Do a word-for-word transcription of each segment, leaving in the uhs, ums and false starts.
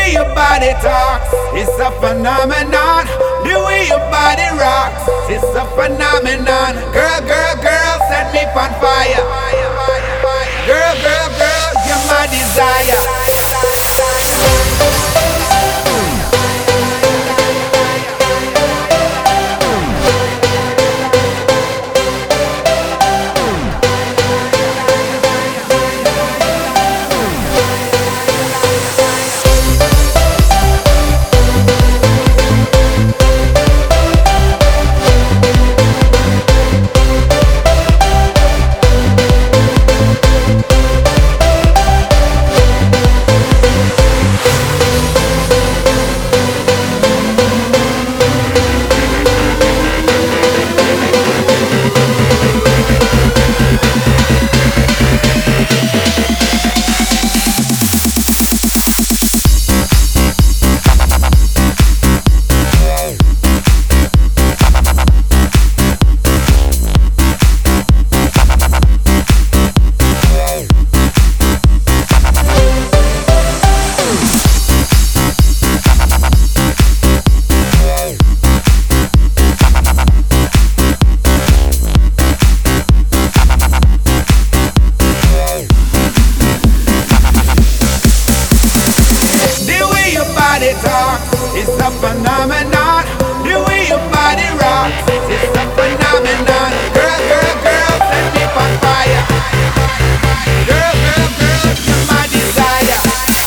way your body talks, it's a phenomenon. The way your body rocks, it's a phenomenon. Girl, girl, girl, set me on fire. Girl, girl, girl, you're my desire. It's a phenomenon. The way your body rocks, it's a phenomenon. Girl, girl, girl, set me on fire. Girl, girl, girl, you're my desire.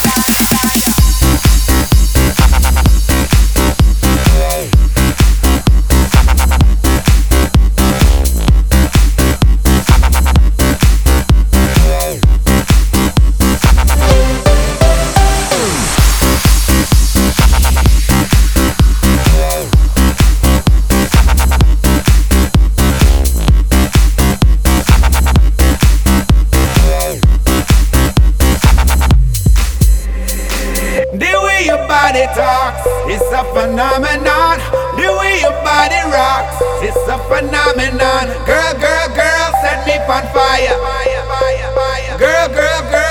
The way your body talks, it's a phenomenon. The way your body rocks, it's a phenomenon. Girl, girl, girl, set me on fire. Girl, girl, girl.